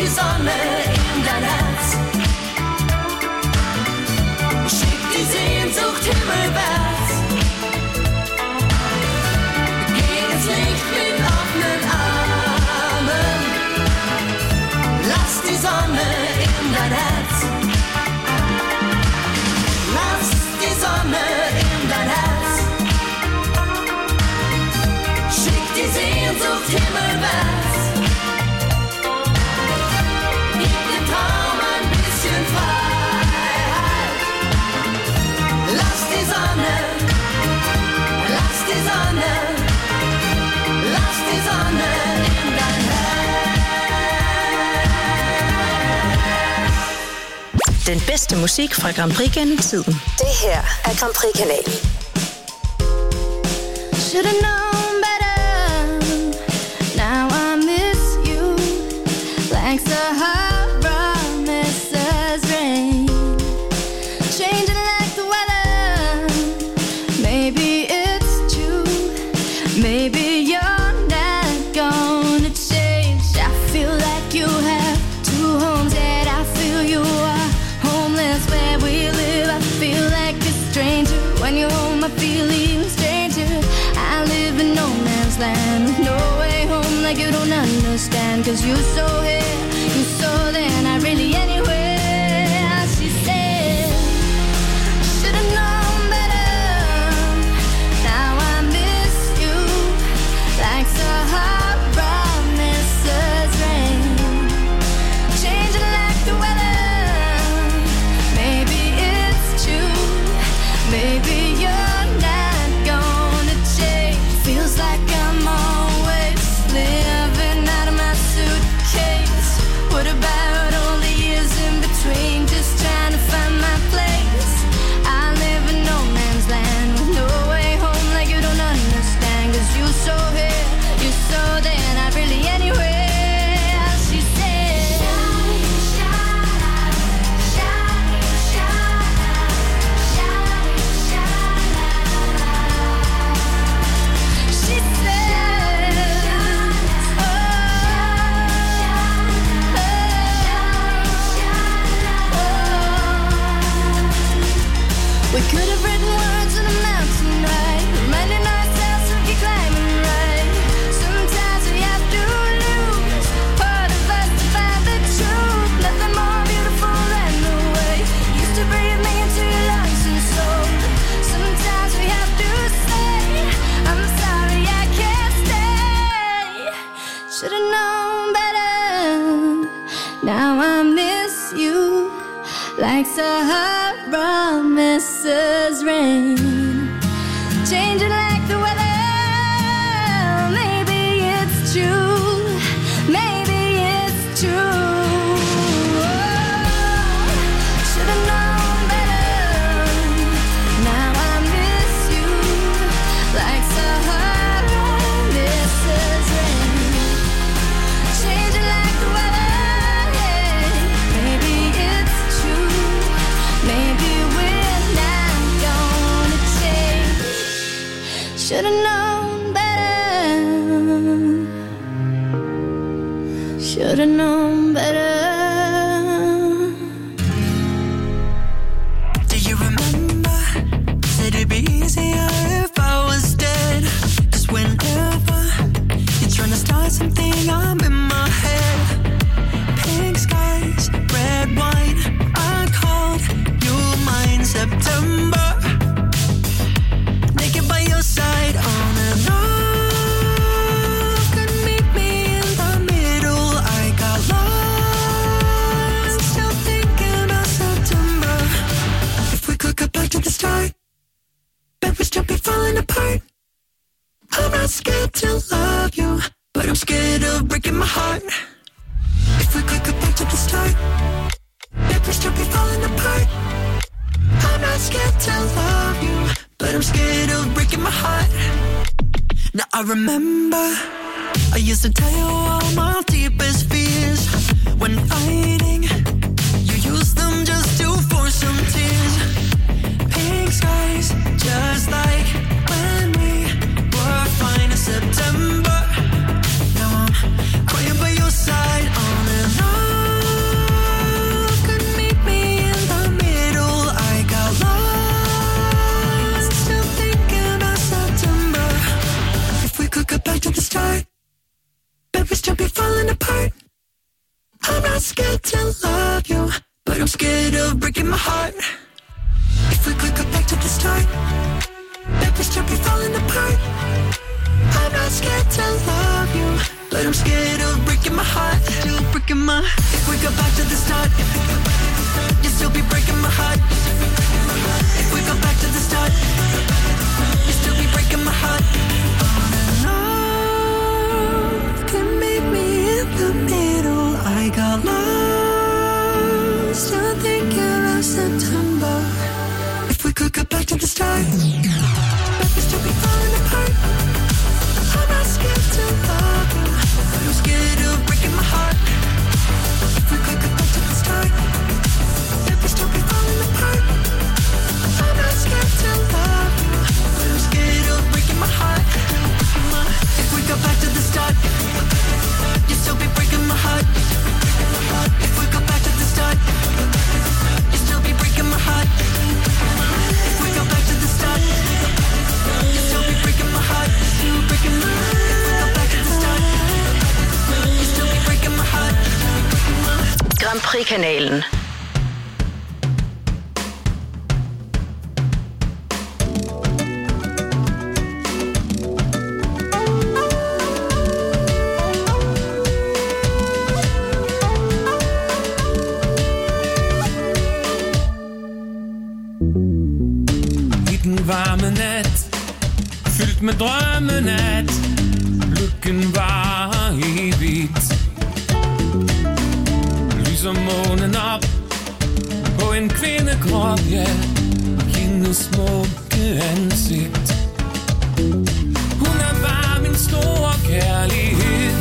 die Sonne in dein Herz. Schick die Sehnsucht himmelwärts. Geh ins Licht mit offenen Armen. Lass die Sonne in dein Herz. Lass die Sonne in dein Herz. Schick die Sehnsucht himmelwärts. Gib dem Traum ein bisschen Freiheit. Lass die Sonne, lass die Sonne, lass die Sonne in dein Herz. Den bedste musik fra Grand Prix gennem tiden. Det her er Grand Prix-kanalen. Should've known better. Now I miss you like Sahara misses rain. Changing like the weather. Maybe it's true. Maybe you're not gonna change. I feel like you have two homes, yet I feel you are homeless where we live. I feel like a stranger when you're home. I feel even stranger. I live in no man's land with no way home, like you don't understand. Cause you're so here, you're so there, not really anywhere. She said, should've known better. Now I miss you like Sahara misses rain. Changing like the weather. Maybe it's true. Maybe you're not gonna change. Feels like I'm always living out of my suitcase. What about all the years in between, just trying to find my place? I live in no man's land with no way home, like you don't understand. Cause you're so here, you're so there, not really anywhere. She said, she said, we could have written words on a mountain, right? Reminding ourselves we keep climbing, right? Sometimes we have to lose part of us to find the truth. Nothing more beautiful than the way you used to breathe me into your lungs and soul. Sometimes we have to say, I'm sorry I can't stay. Should've known better. Now I miss you like Sahara misses rain. Changing like the weather. Maybe it's true. Maybe it's true. Should've known better. Now I miss you like Sahara misses rain. Changing like the weather. Maybe it's true. Maybe we're not gonna change. Should've known better. Should've known better. Do you remember? Said it'd be easier if I was dead. Cause whenever you're trying to start something, I'm in my head. Pink skies, red wine. I called you mine. September. Naked by your side on and off. Could meet me in the middle. I got lost. Still thinking about September. If we could go back to the start, bet we'd still be falling apart. I'm not scared to love you, but I'm scared of breaking my heart. If we could go back to the start, bet we'd still be falling apart. I'm not scared to love you, but I'm scared of breaking my heart. Now I remember I used to tell you all my deepest fears. When fighting, you used them just to force some tears. Pink skies, just like when we were fine in September. Now I'm crying by your side on and on. not scared to love you, but I'm scared of breaking my heart. If we could go back to the start, baby, still be falling apart. I'm not scared to love you, but I'm scared of breaking my heart. Still breaking my. If we go back to the start, you'll still be breaking my heart. If we go back to the start, you'll still be breaking my heart. Love can meet me in the middle. I got lost, still thinking of September. If we could go back to the start, but we still be falling apart. I'm not scared to love you, but I'm scared of breaking my heart. If we could go back to the start, but we still be falling apart. I'm not scared to love you, but I'm scared of breaking my heart. If we go back to the start, you'll still be breaking my heart. If we go back to the start, you'll still be breaking my heart. If we go back to the start, you'll still be breaking my heart. Still breaking my heart. If we go back to the start, you'll still be breaking my heart. Grand Prix-kanalen. Varme nat, fyldt med drømmen at lykken var evigt. Lyser månen op på en kvindekrop, ja, hendes smukke ansigt. Hun er bare min store kærlighed.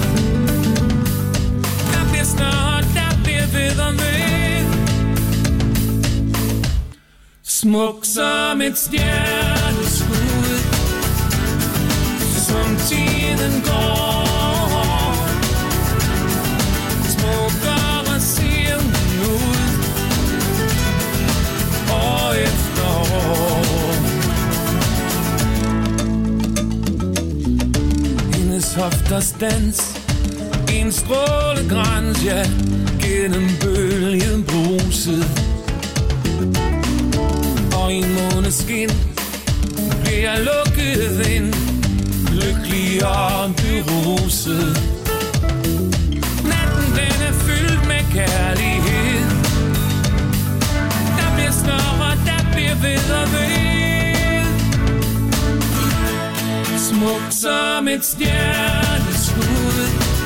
Der bliver snart, der bliver ved og ved. Smuk som et stjerneskud, som tiden går. Smukkere ser hun ud, år efter år. Hendes hofters dans, en strålegrans, ja, gennem bølgen bruset. Og i måneskin bliver jeg lukket ind, lykkelig og beruset. Natten den er fyldt med kærlighed. Der bliver større, der bliver ved og ved. Smuk som et stjerneskud,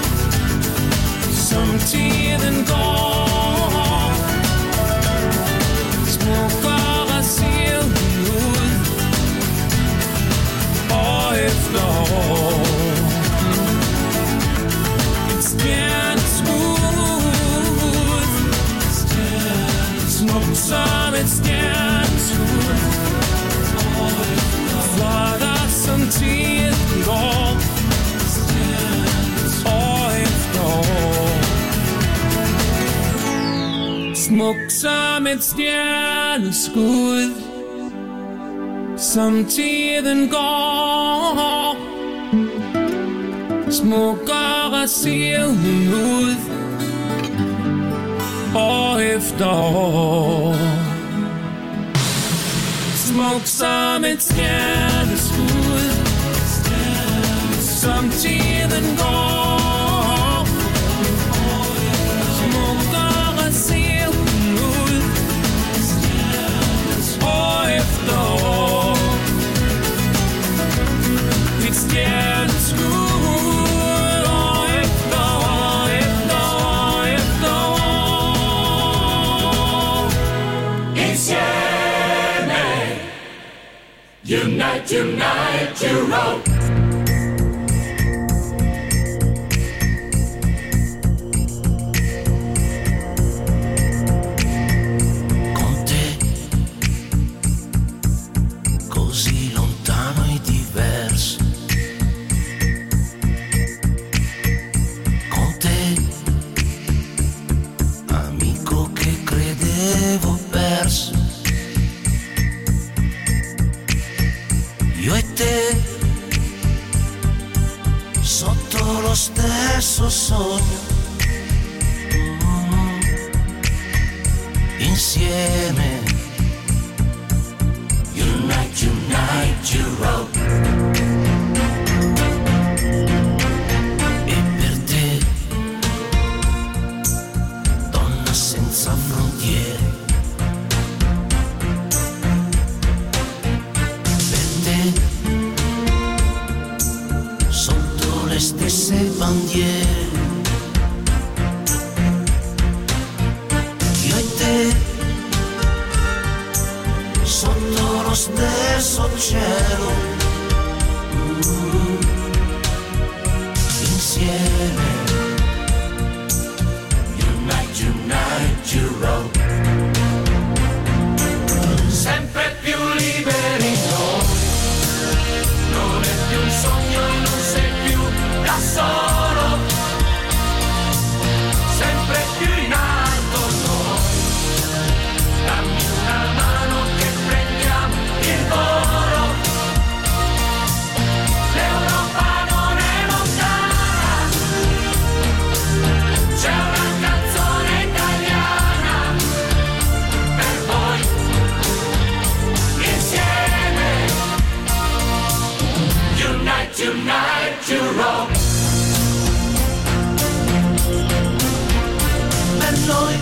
som tiden går. Smukkere ser hun ud, år efter år. Et stjerneskud, smukt som et stjerneskud. Flottere som tiden går, år efter år. Smuk som et stjerneskud, som tiden går. Smukkere ser hun ud, år efter år. Smuk som et stjerneskud, som tiden går. Smukkere ser hun ud, år efter år. Et stjerneskud, år efter år, efter år, efter år. En stjerne, unite, unite, you roll. Sotto lo stesso sogno, insieme. Unite, unite Europe. E per te, donna senza frontiere, per te, sotto le stesse bandiere. Sotto lo stesso cielo, insieme. Unite, unite Europe. Sempre più liberi noi, non è più un sogno e non sei più da solo. Sempre più in alto noi, dammi una mano che prendiamo il volo. L'Europa non è lontana, c'è una canzone italiana per voi, insieme. Unite, unite Europe. Per noi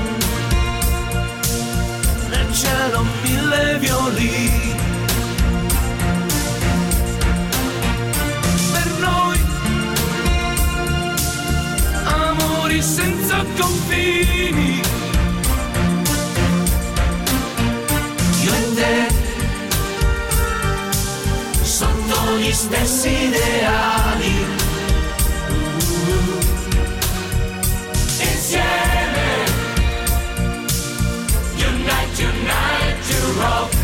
nel cielo 1000 violini, per noi amori senza confini. Io e te sotto gli stessi ideali, insieme. Unite, unite Europe.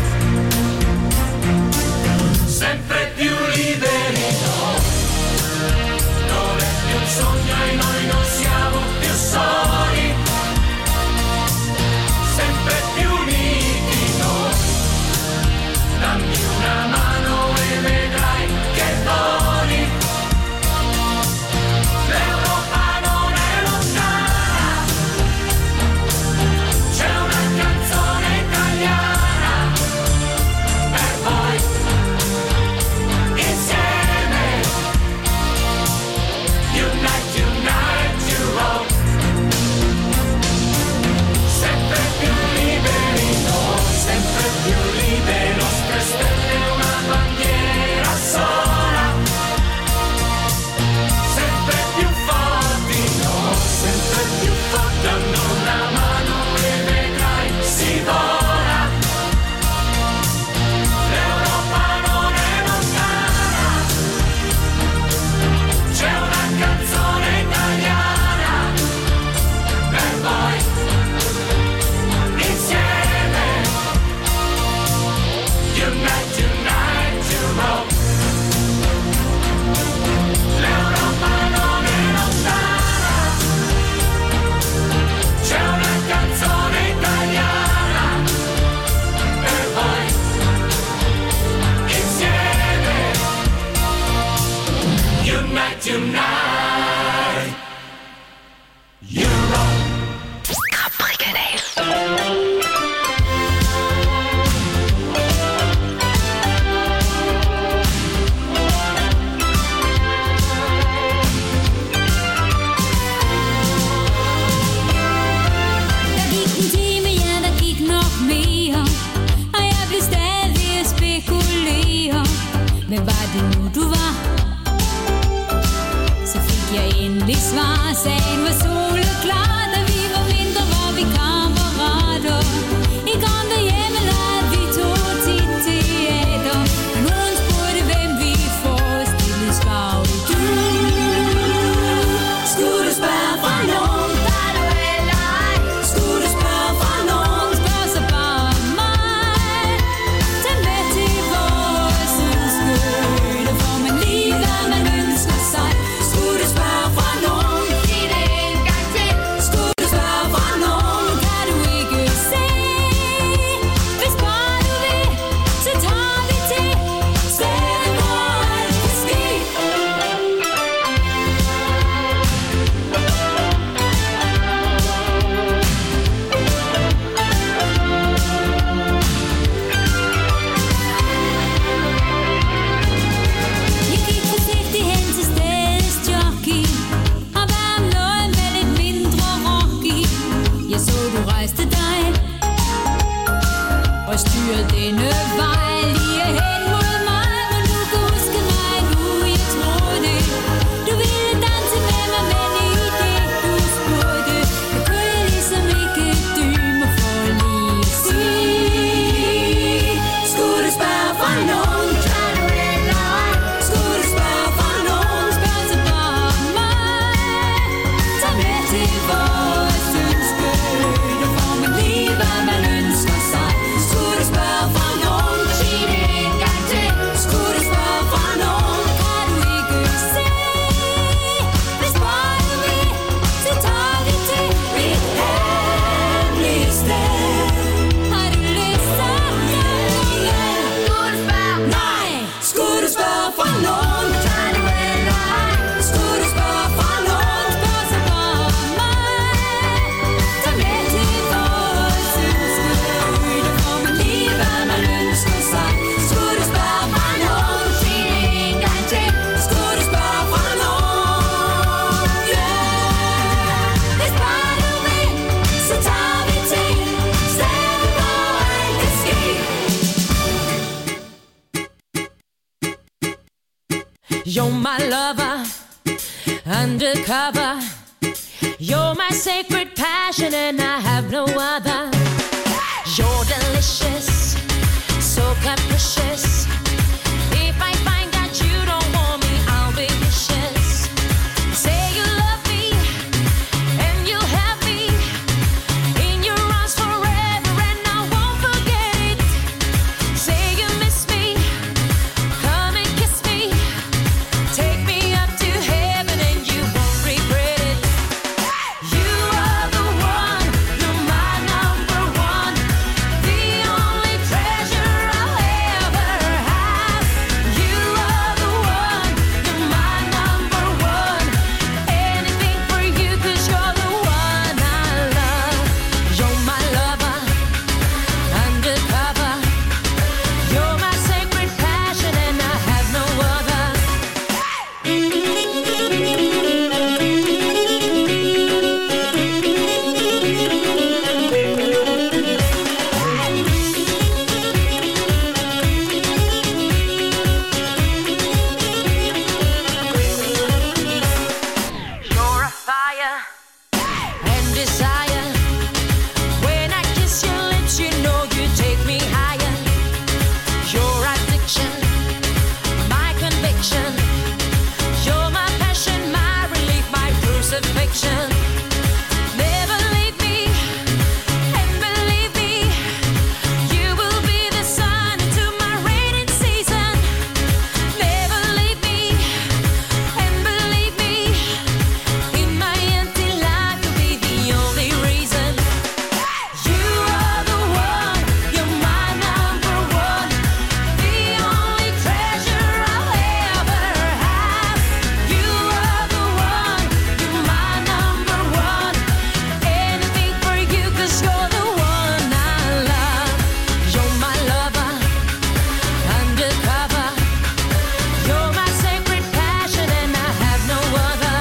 Sempre più liberi noi, non è più un sogno e noi non siamo più soli. Sempre più uniti noi, dammi una mano e vedrai che voli. Jeg så du rejste dig og styrede denne vej lige hen mod mig. Men du kan huske mig nu, jeg troede du ville danse med mig, men i det du spurgte, jeg kunne jeg ligesom ikke dyme for lige at sige. Skulle du spørge for nogen, tør du eller ej? Skulle du spørge for nogen, spørg så bare mig. Tag med til vores ønskeøde, får man lige hvad man ønsker sig. Skulle du spørge for nogen, sig det en gang til. Skulle du spørge for nogen, kan du ikke se? Hvis bare du vil, så tager vi til mit hemmelige sted. Har du lyst, så kan du vel. Skulle du spørge? Nej. Skulle du spørge for nogen, tør du eller ej? Skulle du spørge for nogen, spørg så bare mig. Tag med til vores ønskeøde, får man lige hvad man ønsker sig. Skulle du spørge for nogen, sig det en gang til. Skulle du spørge for nogen, yeah. Hvis bare du vil, så tager vi til stedet, hvor alt kan ske. You're my lover, undercover. You're my sacred passion and I have no other. You're delicious, so capricious. If I find that you don't want me, I'll be vicious. Say you love me and you'll have me in your arms forever and I won't forget it. Say you miss me, come and kiss me. Take me up to heaven and you won't regret it. You are the one, you're my number one. The only treasure I'll ever have. You are the one, you're my number one. Anything for you 'cause you're the one I love. You're my lover, undercover. You're my sacred passion and I have no other. You're a fire and desire. When I kiss your lips, you know you take me higher. Your addiction, my conviction. You're my passion, my relief, my crucifixion. Never leave me, and believe me, you will be the sun to my rainy season. Never leave me, and believe me, in my empty life you'll be the only reason. You are the one, you're my number one. The only treasure I'll ever have. You are the one, you're my number one. Anything for you 'cause you're the one I love. You're my lover, undercover. You're my sacred passion and I have no other.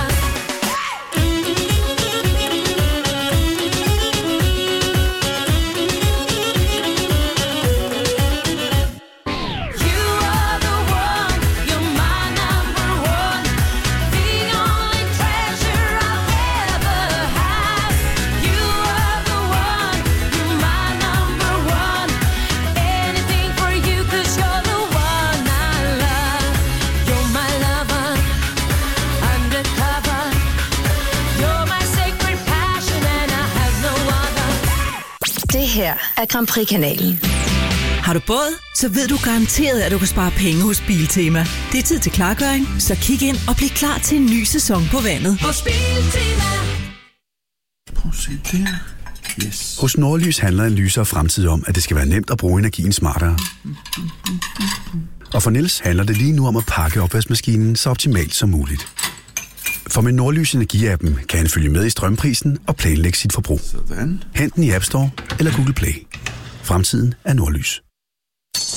You are the one, you're my number one. The only treasure I'll ever have. You are the one, you're my number one. Anything for you 'cause you're the one I love. You're my lover, undercover. You're my sacred passion and I have no other. Det her er Grand Prix-kanalen. Har du båd? Så ved du garanteret, at du kan spare penge hos Biltema. Det er tid til klargøring, så kig ind og bliv klar til en ny sæson på vandet. Hos Biltema. Prøv at se der. Yes. Hos Nordlys handler analyser og fremtid om, at det skal være nemt at bruge energien smartere. Og for Niels handler det lige nu om at pakke opvaskemaskinen så optimalt som muligt. For med Nordlys Energi-appen kan han følge med i strømprisen og planlægge sit forbrug. Sådan. Hent den i App Store eller Google Play. Fremtiden er Nordlys.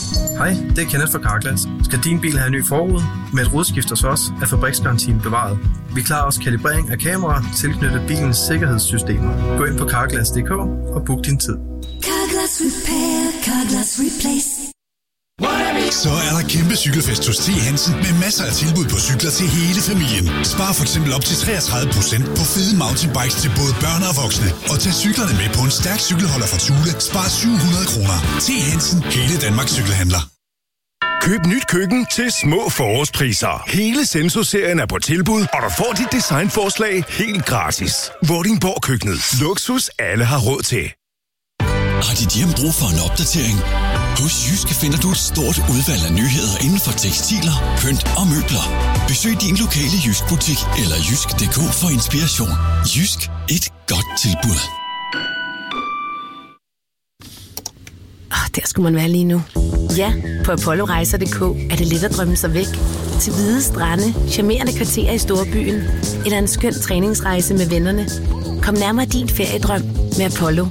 Hej, det er Kenneth fra Carglass. Skal din bil have en ny forrude? Med et rudeskift hos os er fabriksgarantien bevaret. Vi klarer også kalibrering af kameraer tilknyttet bilens sikkerhedssystemer. Gå ind på carglass.dk og book din tid. Carglass Repair, Carglass Replace. Så er der kæmpe cykelfest hos T. Hansen med masser af tilbud på cykler til hele familien. Spar for eksempel op til 33% på fede mountainbikes til både børn og voksne. Og tag cyklerne med på en stærk cykelholder fra Thule. Spar 700 kroner. T. Hansen, hele Danmarks cykelhandler. Køb nyt køkken til små forårspriser. Hele Senso-serien er på tilbud, og du får dit designforslag helt gratis. Vordingborg Køkkenet. Luksus alle har råd til. Har dit hjem brug for en opdatering? Hos Jyske finder du et stort udvalg af nyheder inden for tekstiler, pynt og møbler. Besøg din lokale Jysk-butik eller jysk.dk for inspiration. Jysk, et godt tilbud. Der skulle man være lige nu. Ja, på ApolloRejser.dk er det let at drømme sig væk. Til hvide strande, charmerende kvarterer i storbyen eller en skøn træningsrejse med vennerne. Kom nærmere din feriedrøm med Apollo.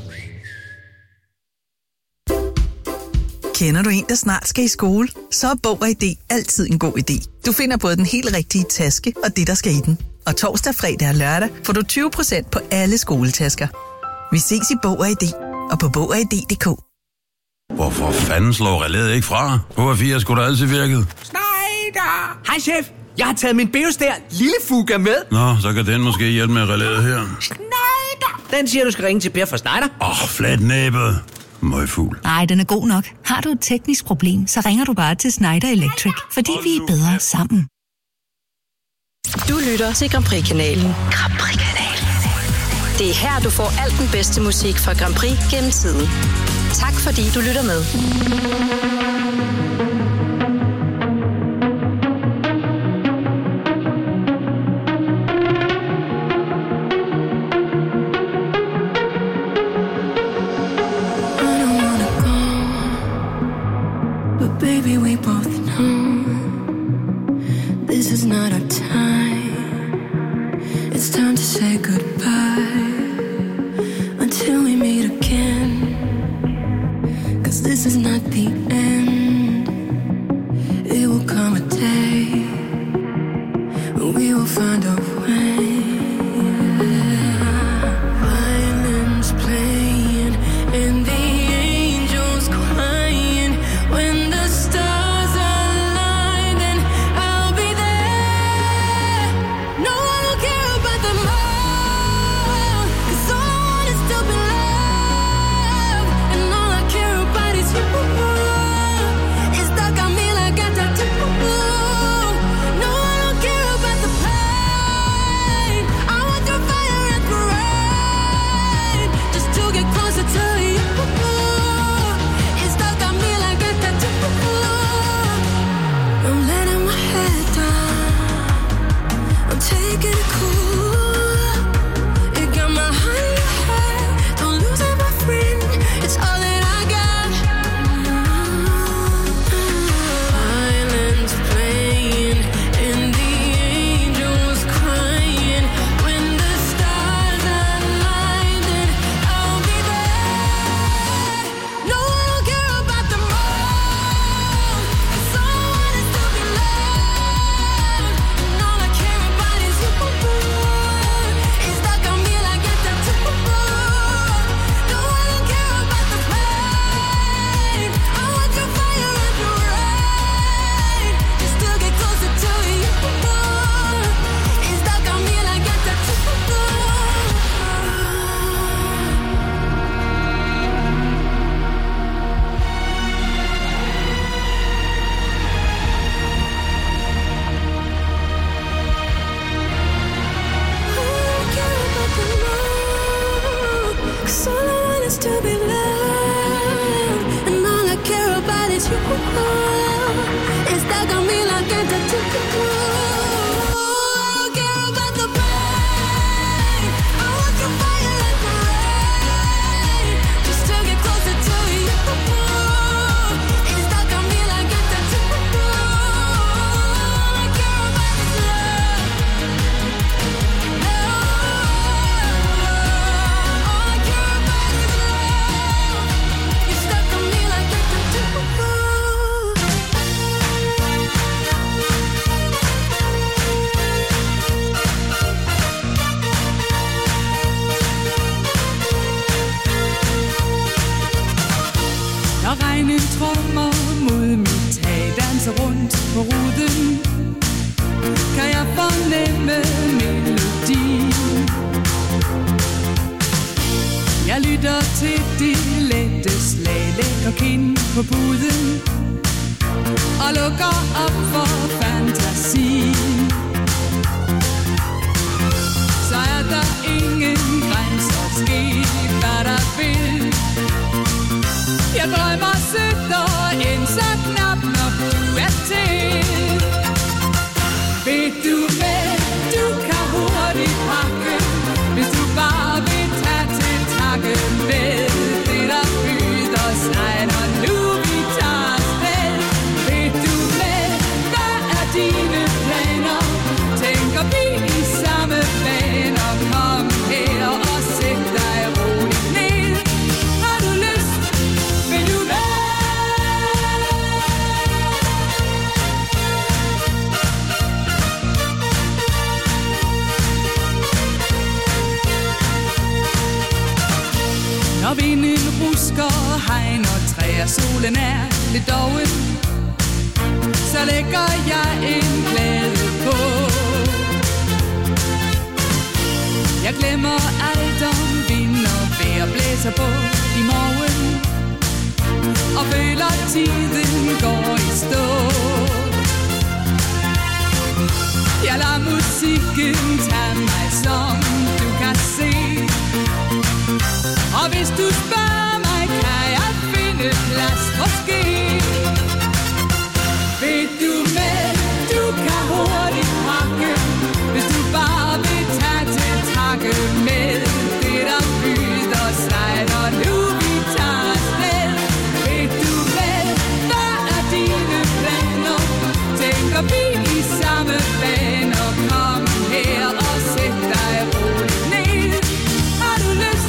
Kender du en, der snart skal i skole? Så er Bog og ID altid en god idé. Du finder både den helt rigtige taske og det, der skal i den. Og torsdag, fredag og lørdag får du 20% på alle skoletasker. Vi ses i Bog og ID og på Bog og ID.dk. Hvorfor fanden slår relæet ikke fra? H4 skulle da altid virket. Schneider! Hej chef! Jeg har taget min Beostær lille Fuga med. Nå, så kan den måske hjælpe med relæet her. Schneider! Den siger, du skal ringe til Per fra Schneider. Flat næbet. Møgfugl. Nej, den er god nok. Har du et teknisk problem, så ringer du bare til Schneider Electric, fordi vi er bedre sammen. Du lytter til Grand Prix-kanalen. Grand Prix-kanalen. Det er her, du får alt den bedste musik fra Grand Prix gennem tiden. Tak fordi du lytter med. Baby, we both know this is not our time. It's time to say goodbye until we meet again. 'Cause this is not the end. It will come a day when we will find a way. Violins playing and the angels crying. When the stars align, then I'll be there. No one will care about the more, 'cause all I want is to be loved, and all I care about is you. It's stuck on me like a tattoo. No one will care about the pain. I want your fire and parade, just to get closer to you. It's stuck on me like a tattoo. I'm letting my head down. I'm taking it cool. It got my heart in your head. Don't lose it, my friend. It's all that I got. Violins playing and the angels crying. When the stars align, then I'll be there. No one will care about the more, 'cause all I want is to be loved, and all I care about is you. It's stuck on me like a tattoo. No one will care about the pain. I want your fire and your rain, just to get closer to you. It's stuck on me like a tattoo. Cause all I want is to be loved, and all I care about is you. It's stuck on me like a tattoo. I don't care about the pain. I want your fire and rain, just to get closer to you. It's stuck on me like a tattoo. All I care about is love. All I care about is love. You're stuck on me like a tattoo. strømmer mod mit tag, danser rundt på ruden, kan jeg fornemme melodien. Jeg lytter til de lette slag, lægger kind på puden og lukker op for fantasi. Så er der ingen grænser, ske hvad der vil. Jeg drømmer sødt og ind så knap nok du er til. Ved du hvad, du kan hurtigt pakke, hvis du bare vil tage til takke med det der byder sig, når nu vi tager afsted. Ved du hvad, hvad er dine planer? Tænker vi i samme baner? Kom her og sæt dig roligt ned. Har du lyst? Vil du hvad? Når vinden rusker, hegn og træer, solen er lidt doven, så lægger jeg en glæde på. Jeg glemmer alt om vind og vejr, blæser på i morgen, og føler tiden går i stå. Jeg lader musikken tage mig, som du kan se. Og hvis du spørger mig, kan jeg finde plads måske. Ved du hvad, du kan hurtigt pakke, hvis du bare vil tage til takke med det der byder sig, når nu vi tager afsted. Ved du hvad, hvad er dine planer? Tænker vi i samme baner? Kom her og sæt dig roligt ned. Har du lyst?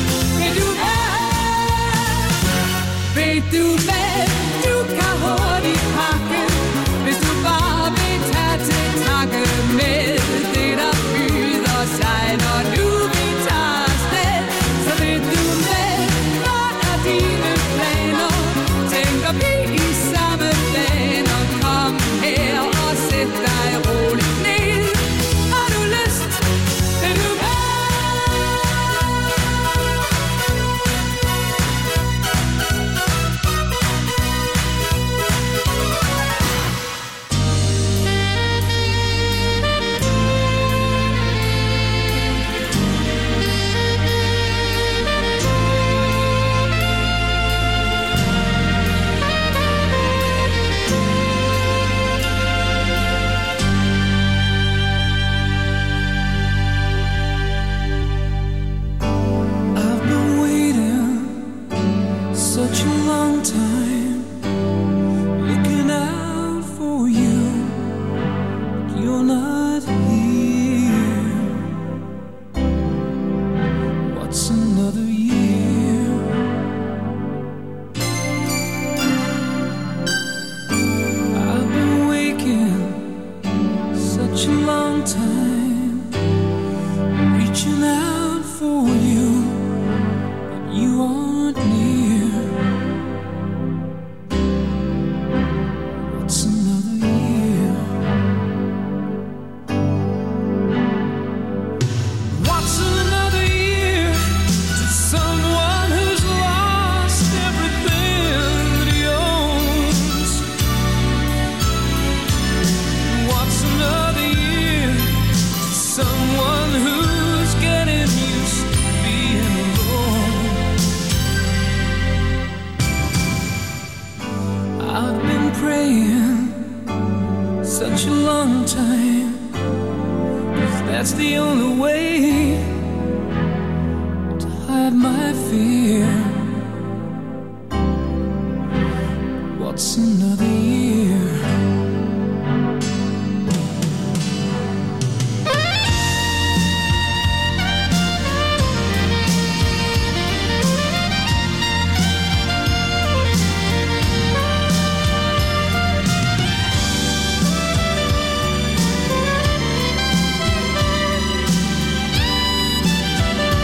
Ved du hvad, du kan hurtigt pakke, hvis du bare vil tage til takke med det der byder sig, når nu vi tager afsted. Så ved du hvad, hvad er dine planer? Tænker vi i samme baner? Kom her og sæt dig roligt ned. Har du lyst? Ved du hvad?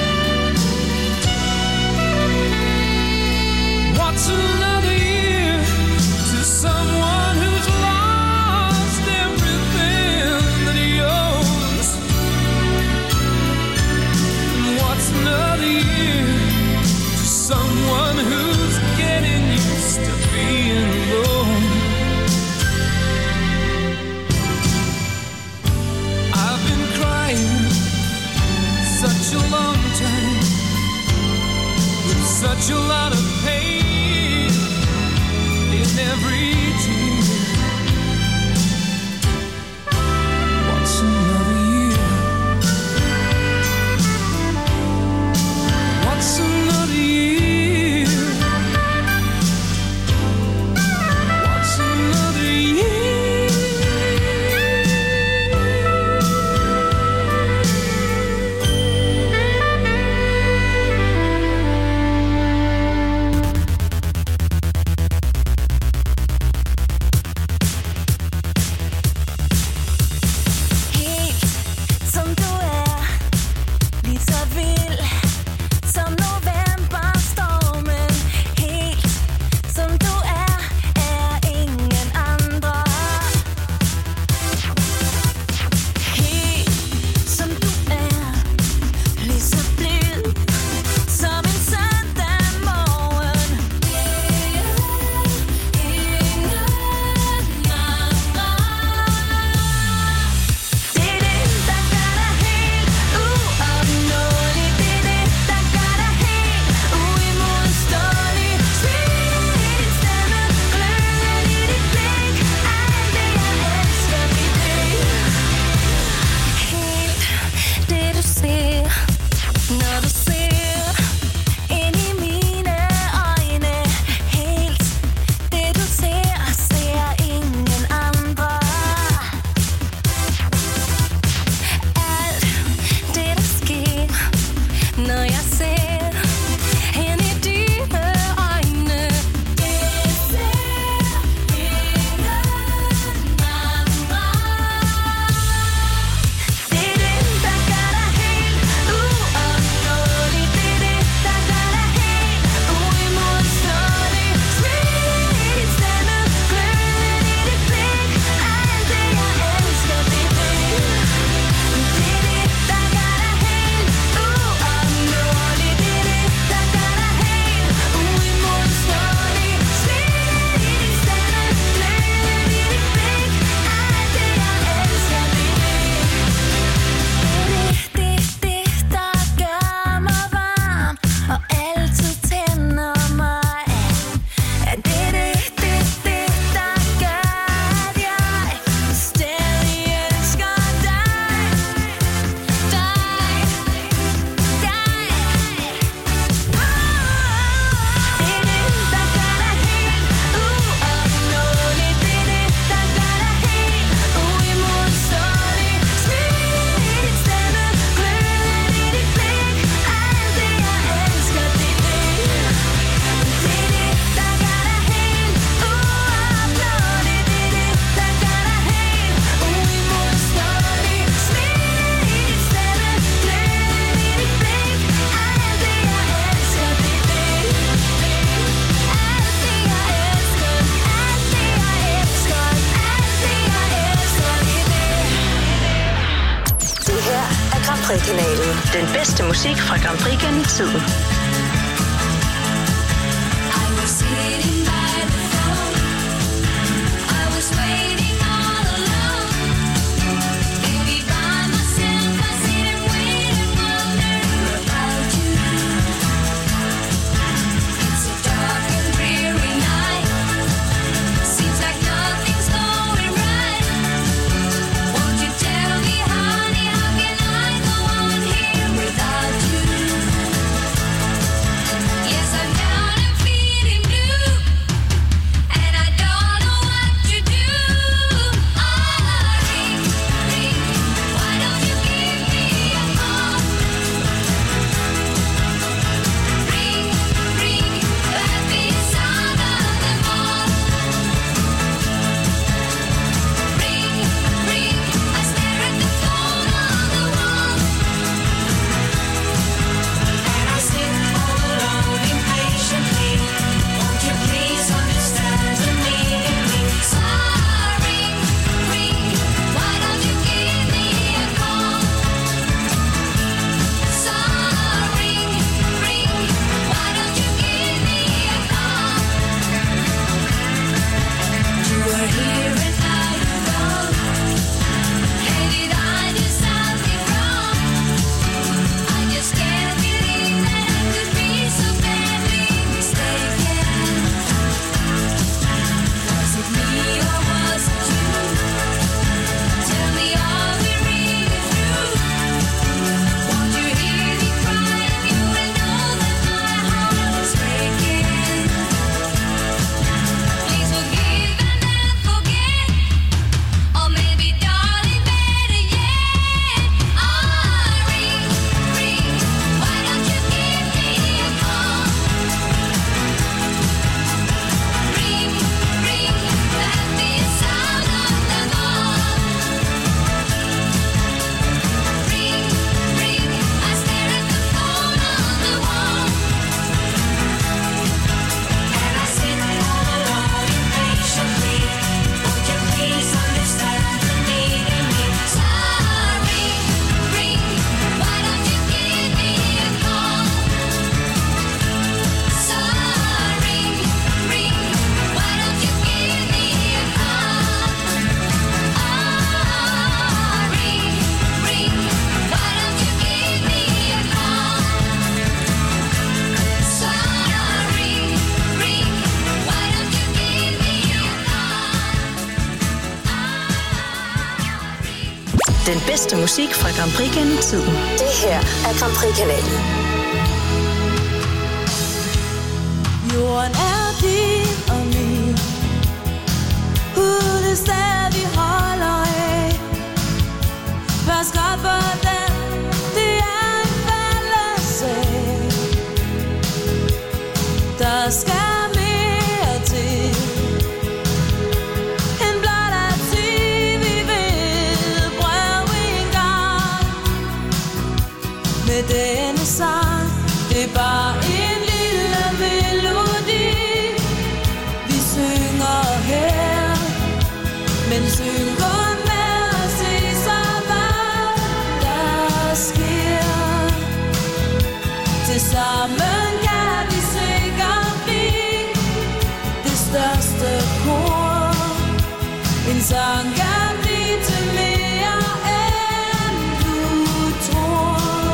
What's another year such a lot of pain in every tear. What's another year? What's another year? What's another year? Prix-kanalen. Den bedste musik fra Grand Prix gennem tiden. Den bedste musik fra Grand Prix gennem tiden. Det her er Grand Prix-kanalen. Jorden er din og min. Det sted vi holder af. Pas godt for den. Det er en fælles sag. Der skal mere til. En blot at sige vi vil. Prøv en gang. Med denne sang. Det er bare en lille melodi. Vi synger her. Men syng kun med at se så hvad der sker. Tilsammen kan vi sikkert blive det største kor. En sang kan blive til mere end du tror.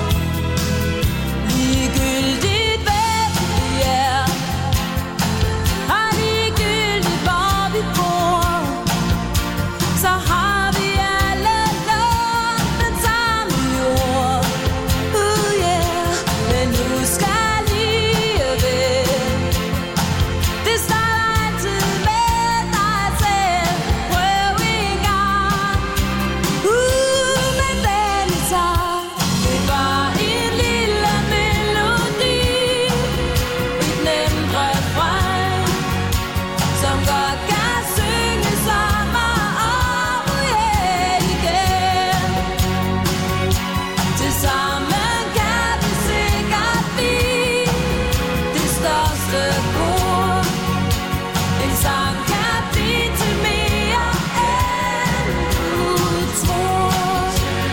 Ligegyldigt hvem vi er, og ligegyldigt hvor vi bor, så har vi alle lånt den samme jord. Yeah. Men husk alligevel, det starter altid med dig selv. Prøv en gang. Med den sang. Det er bare en lille melodi. Et nemt refræn, som godt kan synge sammen om igen. Tilsammen kan vi sikkert blive det største kor. En sang kan blive til mere end du tror.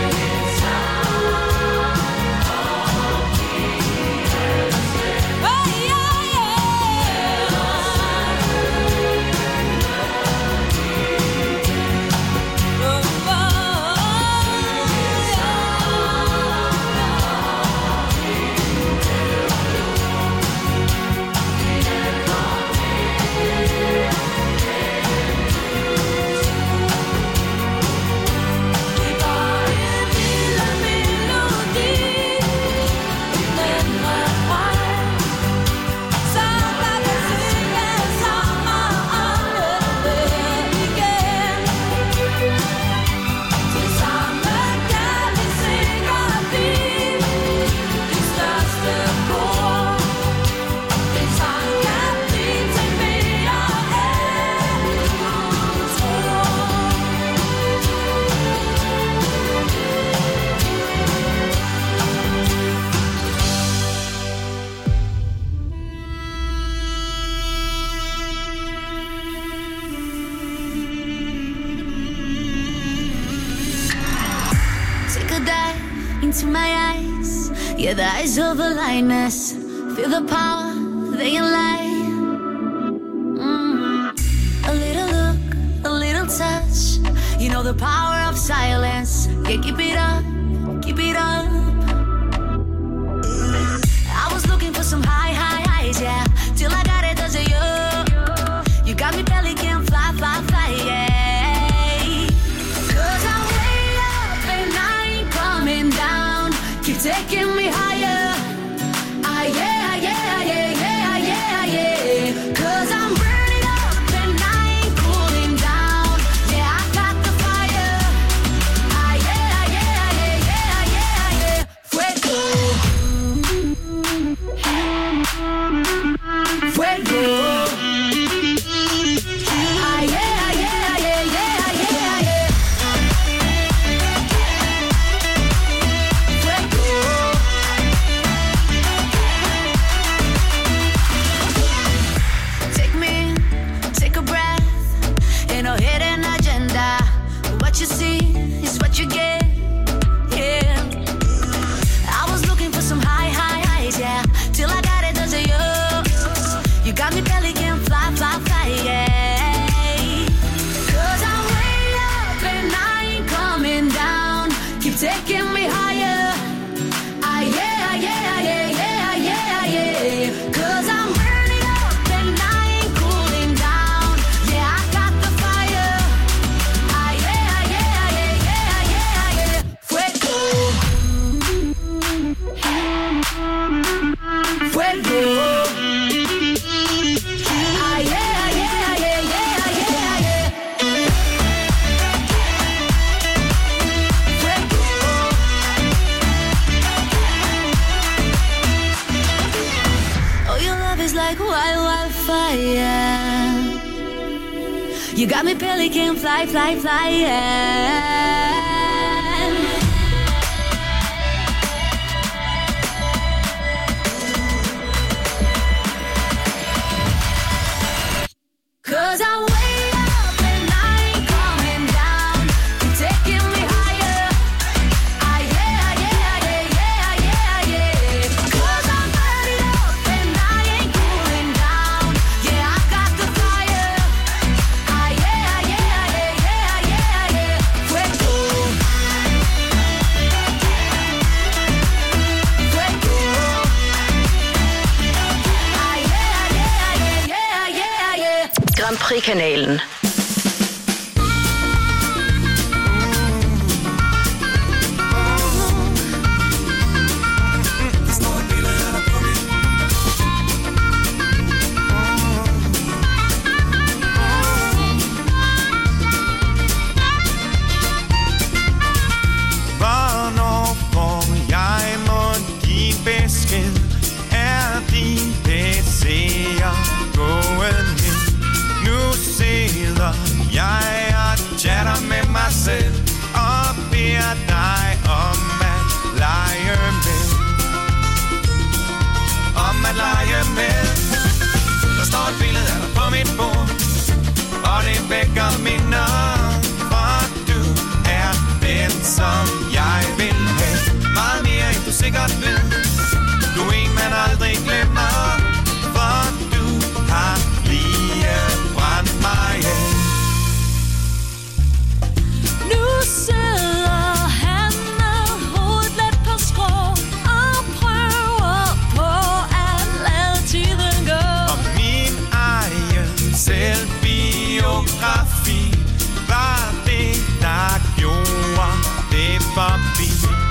Take a dive into my eyes. Yeah, the eyes of a lioness. Feel the power, they can lie. A little look, a little touch. You know the power of silence. Yeah, keep it up, keep it up. I was looking for some high highs, yeah. Till I got it, does it you? You got me belly can fly, fly, fly, yeah. Taking me higher, yeah, yeah, yeah, yeah, yeah, yeah. 'Cause I'm burning up and I ain't cooling down. Yeah, I got the fire, yeah, yeah, yeah, yeah, yeah, yeah. Fuego, fuego, yeah, yeah, yeah, yeah, yeah, yeah. What you see is what you get, yeah. I was looking for some high highs, yeah. Till I got it, does it you? You got me belly can fly, fly, fly, yeah. 'Cause I'm way up and I ain't coming down. Keep taking me higher, yeah, yeah, yeah, yeah, yeah, yeah. 'Cause I'm burning up and I ain't cooling down. Yeah, I got the fire, yeah, yeah, yeah, yeah, yeah, yeah. is like wildfire. You got me pelican fly, fly, fly, yeah. 'Cause I'm way up and I ain't coming down. You're taking me higher. Ah, yeah, yeah, yeah, yeah, yeah, yeah. 'Cause I'm burning up and I ain't cooling down. Yeah, I got the fire. Ah, yeah, yeah, yeah, yeah, yeah, yeah. Fuego. Fuego. Ah, yeah, yeah, yeah, yeah, yeah. Grand Prix-kanalen. Hvornår får jeg mod din besked? Er din passerer gået ned? Nu sidder jeg og chatter med mig selv og beder dig om at lege med. Om at lege med. Der står et billede af dig på mit bord, og det vækker minder, for du er den, som jeg vil have. Meget mere end du sikkert ved. Du er en, man aldrig glemmer, for du har lige brændt mig af. Nu sidder han med hovedet let på skrå og prøver på at lade tiden gå. Og min egen selvbiografi var det, der gjorde det forbi.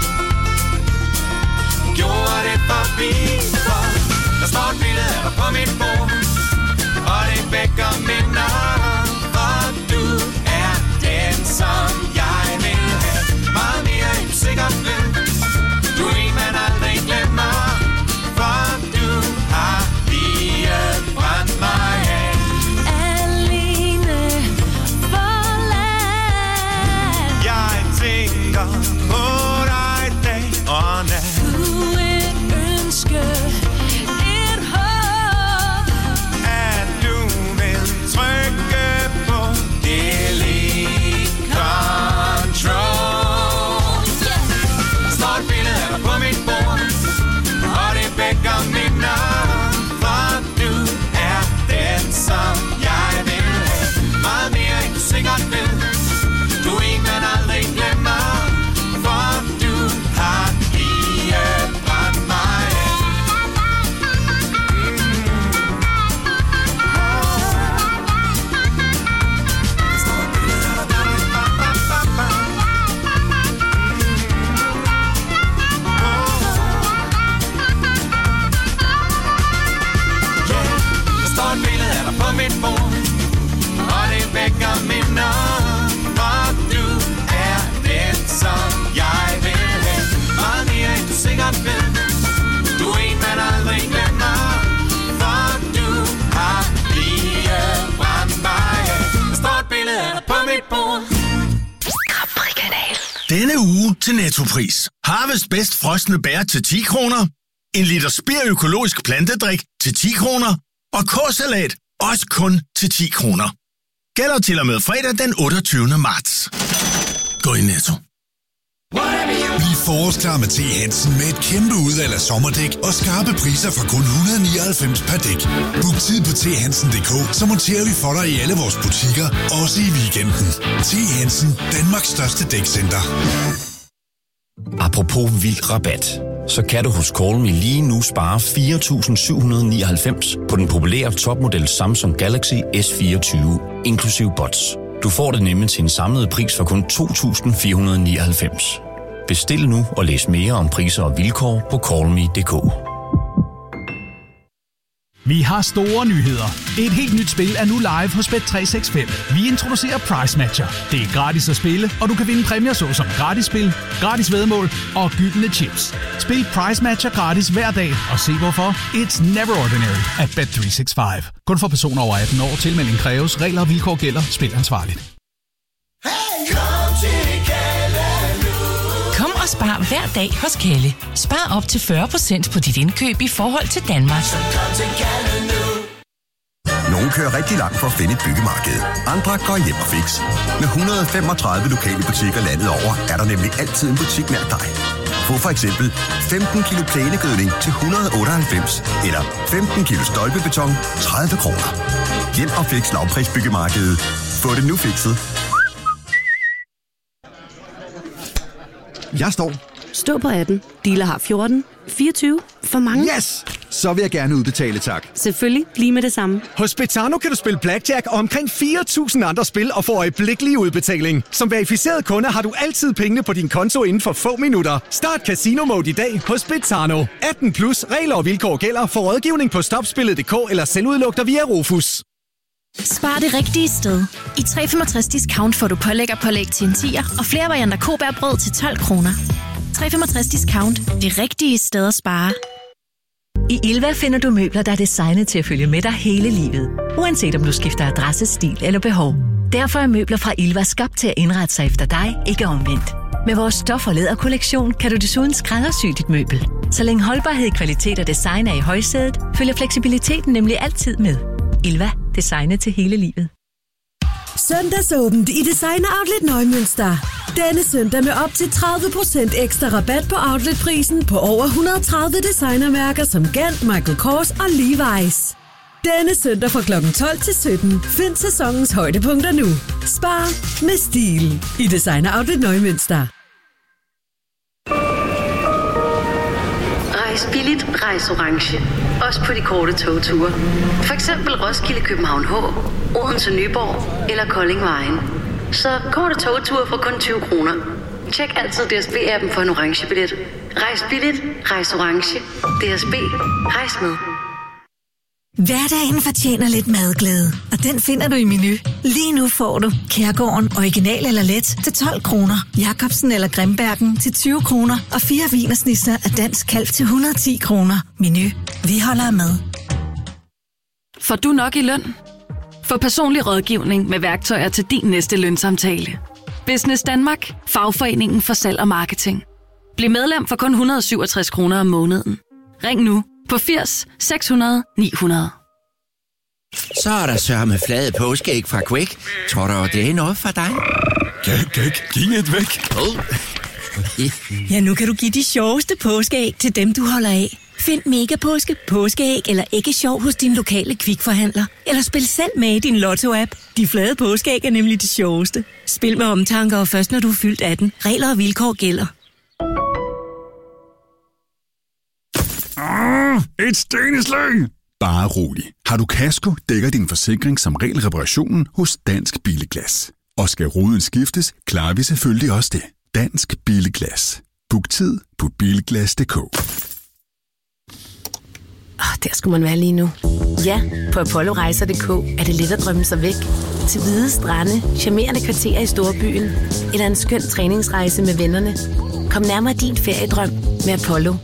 Gjorde det forbi, for der står et billede af dig på mit bord, og det vækker minder, for du er den, som jeg vil have. Meget mere end du sikkert ved. Du er en, man aldrig glemmer, for du har lige brændt mig af. Alene forladt. Jeg tænker på dig dag og nat. Du et ønske, et håb, at du vil trykke på delete control. Der står et billede af dig på mit bord, og det vækker minder, for du er den, som jeg vil have. Meget mere end du sikkert ved. Du er en, man aldrig glemmer, for du har lige brændt mig af. Der står et billede af dig på mit bord, og det vækker minder, for du er den, som jeg vil have. Meget mere end du sikkert ved. Du er en, man aldrig glemmer, for du har lige brændt mig af. Der står et billede af dig på mit bord. Grand Prix-kanalen. Denne uge til Nettopris. Harvest Best frosne bær til 10 kroner. En liter Spir økologisk plantedrik til 10 kroner. Og kårsalat også kun til 10 kroner. Gælder til og med fredag den 28. marts. Gå i Netto. Bliv forårsklar med T. Hansen med et kæmpe udvalg af sommerdæk og skarpe priser fra kun 199 per dæk. Book tid på thansen.dk, så monterer vi for dig i alle vores butikker, også i weekenden. T. Hansen, Danmarks største dækcenter. Apropos vild rabat, så kan du hos Call Me lige nu spare 4.799 på den populære topmodel Samsung Galaxy S24, inklusiv bots. Du får det nemlig til en samlet pris for kun 2.499. Bestil nu og læs mere om priser og vilkår på callme.dk. Vi har store nyheder. Et helt nyt spil er nu live hos Bet365. Vi introducerer Price Matcher. Det er gratis at spille, og du kan vinde præmier såsom gratis spil, gratis væddemål og gyldne chips. Spil Price Matcher gratis hver dag, og se hvorfor. It's never ordinary at Bet365. Kun for personer over 18 år. Tilmelding kræves. Regler og vilkår gælder. Spil ansvarligt. Kom og spar hver dag hos Kelle. Spar op til 40% på dit indkøb i forhold til Danmark. Nogle kører rigtig langt for at finde et byggemarked. Andre går hjem og fix. Med 135 lokale butikker landet over, er der nemlig altid en butik nær dig. Få for eksempel 15 kilo plænegødning til 198, eller 15 kilo stolpebeton 30 kroner. Hjem og fix lavprisbyggemarkedet. Få det nu fikset. Jeg står. Stå på 18. Dealer har 14. 24. For mange. Yes! Så vil jeg gerne udbetale, tak. Selvfølgelig. Lige med det samme. Hos Betano kan du spille blackjack og omkring 4.000 andre spil og få øjeblikkelig udbetaling. Som verificeret kunde har du altid pengene på din konto inden for få minutter. Start Casino Mode i dag hos Betano. 18 plus regler og vilkår gælder. For rådgivning på stopspillet.dk eller selvudluk dig via Rufus. Spar det rigtige sted. I 365 discount får du pålæg og pålæg til en 10'er og flere varianter Kobærbrød til 12 kroner. 365 discount. Det rigtige sted at spare. I Ilva finder du møbler, der er designet til at følge med dig hele livet. Uanset om du skifter adresse, stil eller behov. Derfor er møbler fra Ilva skabt til at indrette sig efter dig, ikke omvendt. Med vores stof- og læderkollektion kan du desuden skræddersy dit møbel. Så længe holdbarhed, kvalitet og design er i højsædet, følger fleksibiliteten nemlig altid med. Ilva. Designet til hele livet. Søndagsåbent i Designer Outlet Neumünster. Denne søndag med op til 30% ekstra rabat på outletprisen på over 130 designermærker som Gant, Michael Kors og Levi's. Denne søndag fra kl. 12 til 17. Find sæsonens højdepunkter nu. Spar med stil i Designer Outlet Neumünster. Rejs billigt, rejs orange. Også på de korte togture. For eksempel Roskilde, København H, Odense, Nyborg eller Kolding Vejen. Så korte togture for kun 20 kroner. Tjek altid DSB-appen for en orange billet. Rejs billigt, rejs orange. DSB, rejs med. Hverdagen fortjener lidt madglæde, og den finder du i Menu. Lige nu får du Kærgården original eller let til 12 kroner, Jacobsen eller Grimbergen til 20 kroner og 4 wienersnitzer af dansk kalv til 110 kroner. Menu. Vi holder med. Får du nok i løn? Få personlig rådgivning med værktøjer til din næste lønsamtale. Business Danmark, fagforeningen for salg og marketing. Bliv medlem for kun 167 kroner om måneden. Ring nu på 80 600 900. Så er der sørme flade påskeæg fra Quake. Tror du, det er noget for dig? Giv et væk. Ja, nu kan du give de sjoveste påskeæg til dem, du holder af. Find Mega Påske, påskeæg eller æggesjov hos din lokale Kvikforhandler. Eller spil selv med i din Lotto-app. De flade påskeæg er nemlig de sjoveste. Spil med omtanke og først når du er fyldt 18. Regler og vilkår gælder. Et steneslag! Bare rolig. Har du kasko, dækker din forsikring som regel reparationen hos Dansk Billeglas. Og skal ruden skiftes, klarer vi selvfølgelig også det. Dansk Billeglas. Book tid på bilglas.dk. Der skulle man være lige nu. Ja, på apollorejser.dk er det let at drømme sig væk. Til hvide strande, charmerende kvarterer i storbyen eller en skøn træningsrejse med vennerne. Kom nærmere din feriedrøm med Apollo.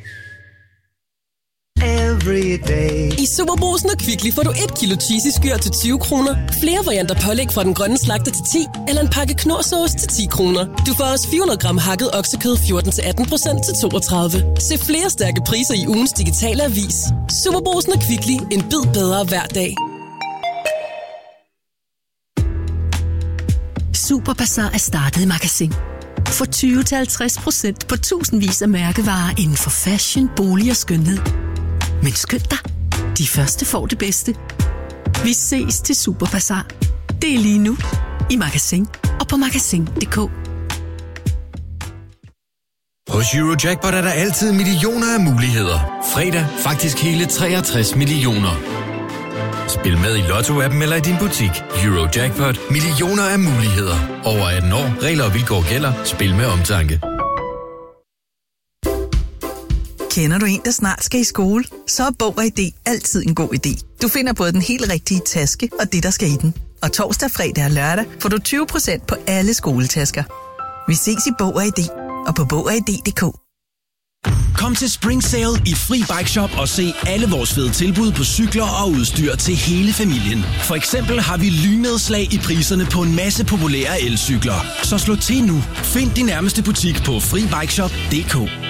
I Superbrugsen og Kvickly får du 1 kilo cheesy skyr til 20 kroner. Flere varianter pålæg fra den grønne slagter til 10, eller en pakke knorrsauce til 10 kroner. Du får også 400 gram hakket oksekød 14-18% til 32. Se flere stærke priser i ugens digitale avis. Superbrugsen og Kvickly. En bid bedre hver dag. Superbazar er startet i Magasin. Få 20-50% på tusindvis af mærkevarer inden for fashion, bolig og skønhed. Men skynd dig, de første får det bedste. Vi ses til Superbazar. Det er lige nu i Magasin og på magasin.dk. Hos Eurojackpot er der altid millioner af muligheder. Fredag faktisk hele 63 millioner. Spil med i Lotto-appen eller i din butik. Eurojackpot. Millioner af muligheder. Over 18 år. Regler og vilkår gælder. Spil med omtanke. Kender du en, der snart skal i skole? Så er Bog og ID altid en god idé. Du finder både den helt rigtige taske og det, der skal i den. Og torsdag, fredag og lørdag får du 20% på alle skoletasker. Vi ses i Bog og ID og på Bog og ID.dk. Kom til Spring Sale i Fri Bike Shop og se alle vores fede tilbud på cykler og udstyr til hele familien. For eksempel har vi lynedslag i priserne på en masse populære elcykler. Så slå til nu. Find din nærmeste butik på FriBikeShop.dk.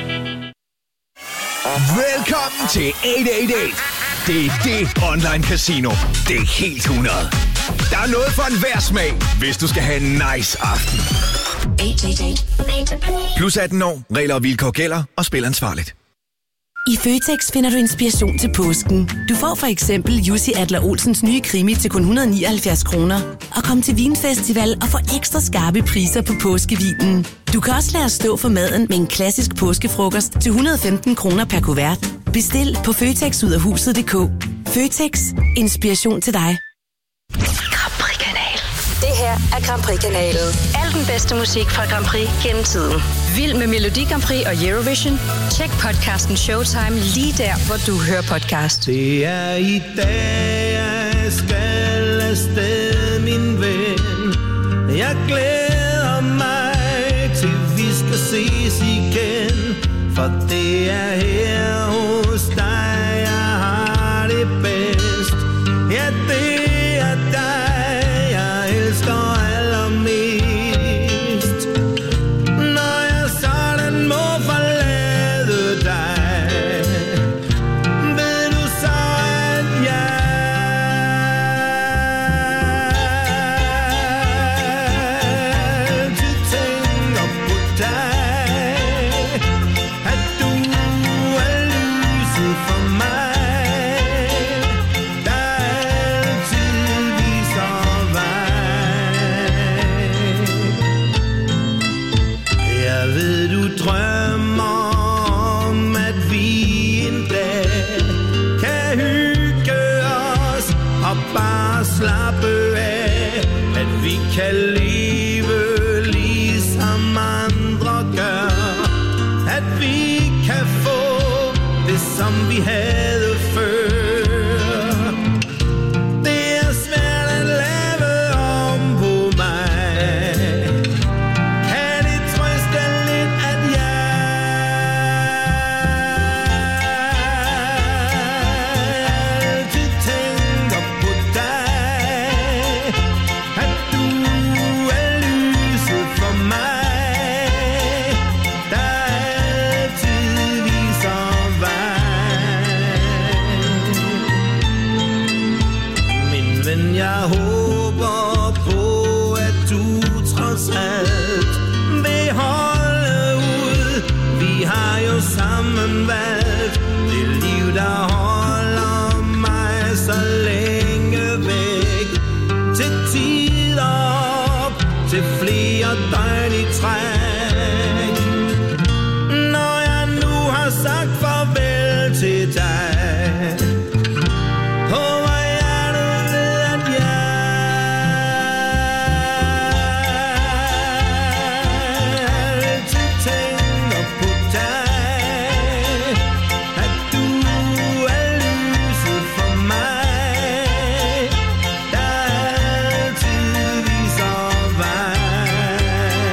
Velkommen til 888. Det er det online casino. Det er helt 100. Der er noget for enhver smag, hvis du skal have en nice aften. 888. Plus 18 år. Regler og vilkår gælder, og spil ansvarligt. I Føtex finder du inspiration til påsken. Du får for eksempel Jussi Adler Olsens nye krimi til kun 179 kroner. Og kom til Vinfestival og få ekstra skarpe priser på påskevinen. Du kan også lade os stå for maden med en klassisk påskefrokost til 115 kroner per kuvert. Bestil på føtexudafhuset.dk. Føtex. Inspiration til dig. Grand Prix-kanal. Det her er Grand Prix-kanalen. Al den bedste musik fra Grand Prix gennem tiden. Vild med Melodi Grand Prix og Eurovision? Tjek podcasten Showtime lige der, hvor du hører podcast. Det er i dag, jeg skal afsted, min ven. Jeg glæder mig til, vi skal ses igen. For det er her hos dig, jeg har det bedst. Ja, det er dig, jeg elsker allermest. Når jeg sådan må forlade dig, ved du så, at jeg altid tænker på dig. At du er lyset for mig, der altid viser vej. Jeg ved, du drømmer om, at vi en dag kan hygge os og bare slappe af. At vi kan leve ligesom andre gør. At vi kan få det, som vi havde før. Det er svært at lave om på mig. Kan det trøste lidt, at jeg altid tænker på dig. At du er lyset for mig, der altid viser vej. Min ven, jeg håber på, at du trods alt vil holde ud. Vi har jo sammen valgt det liv, der holder mig så længe væk. Til tider op, til flere døgn i træk. Når jeg nu har sagt farvel til dig, håber jeg, du ved, at jeg altid tænker på dig. At du er lyset for mig, der altid viser vej.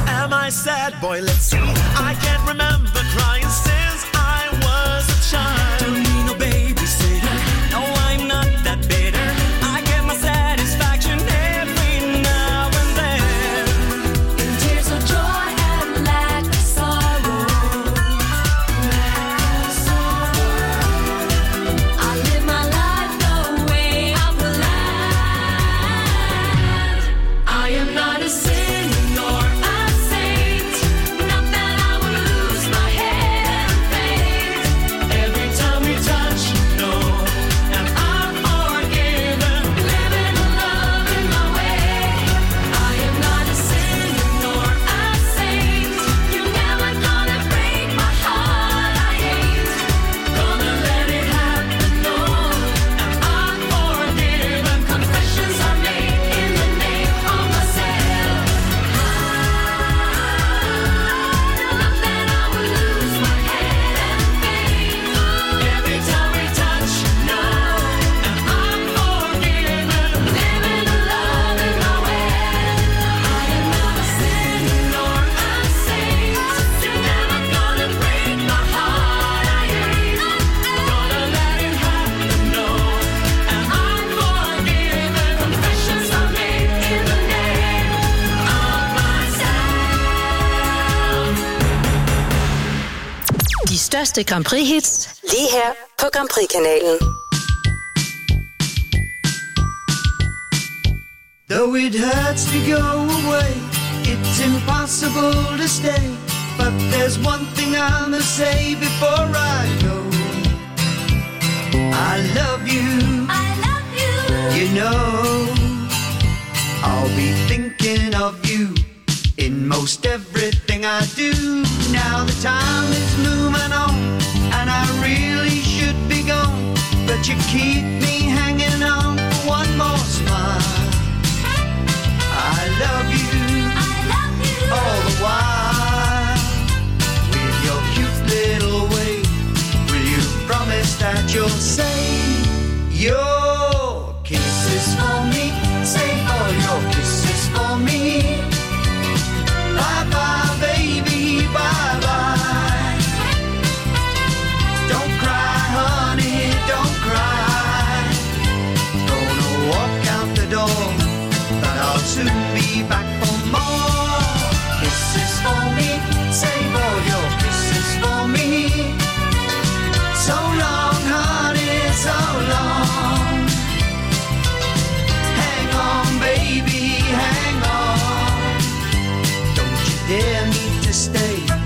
Am I sad, boy? Let's see. I can't remember crying since I was a child. Don't need no babysitter. No, I'm not that bitter. I get my satisfaction every now and then. In tears of joy and lack of sorrow. I live my life the way I planned. I am not a sinner nor a saint. Not that I would lose my head and faint. Every time we touch, no, and I'm forgiven. Living a love in my way. I am not a sinner nor a saint. You're never gonna break my heart. I ain't gonna let it happen, no. And I'm forgiven. Confessions are made in the name of myself. Not that I would lose my head and faint. Every time we touch, no, and I'm forgiven. Living a love in my way. I am not a sinner nor a saint. You're never gonna break my heart. I ain't gonna let it happen, no. And I'm forgiven. Confessions are made in the name of myself. De største Grand Prix-hits, lige her på Grand Prix-kanalen. Though it hurts to go away, it's impossible to stay. But there's one thing I must say before I go. I love you. I love you. You know, I'll be thinking of you in most everything I do. Now the time is moving on, and I really should be gone. But you keep me hanging on for one more smile. I love you. I love you. All the while, with your cute little way, will you promise that you'll say your kisses for me? Save all your kisses for me. Bye bye, baby, bye bye. Don't cry, honey, don't cry. Gonna walk out the door, but I'll soon be back for more kisses for me. Save all your kisses for me. So long, honey, so long. Hang on, baby, hang on. Don't you dare me to stay.